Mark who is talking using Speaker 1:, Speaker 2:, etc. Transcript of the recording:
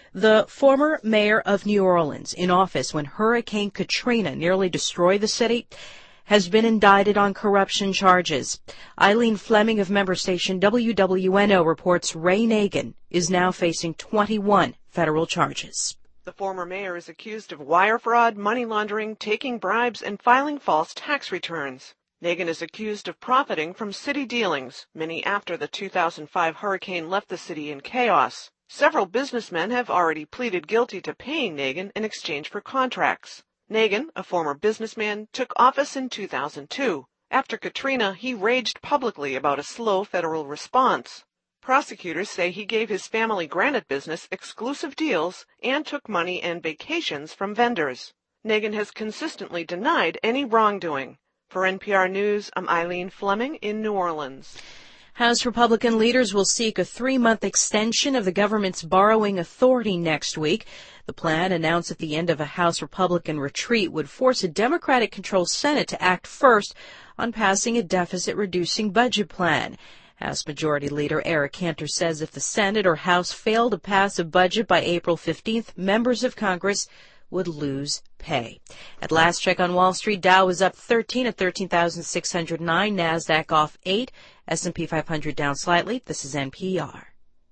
Speaker 1: The former mayor of New Orleans, in office when Hurricane Katrina nearly destroyed the city, has been indicted on corruption charges. Eileen Fleming of member station WWNO reports Ray Nagin is now facing 21 federal charges.
Speaker 2: The former mayor is accused of wire fraud, money laundering, taking bribes, and filing false tax returns. Nagin is accused of profiting from city dealings, many after the 2005 hurricane left the city in chaos. Several businessmen have already pleaded guilty to paying Nagin in exchange for contracts. Nagin, a former businessman, took office in 2002. After Katrina, he raged publicly about a slow federal response. Prosecutors say he gave his family granite business exclusive deals and took money and vacations from vendors. Nagin has consistently denied any wrongdoing. For NPR News, I'm Eileen Fleming in New Orleans.
Speaker 1: House Republican leaders will seek a 3-month extension of the government's borrowing authority next week. The plan, announced at the end of a House Republican retreat, would force a Democratic-controlled Senate to act first on passing a deficit-reducing budget plan. House Majority Leader Eric Cantor says if the Senate or House fail to pass a budget by April 15th, members of Congress would lose pay. At last check on Wall Street, Dow was up 13 at 13,609, NASDAQ off 8, S&P 500 down slightly. This is NPR.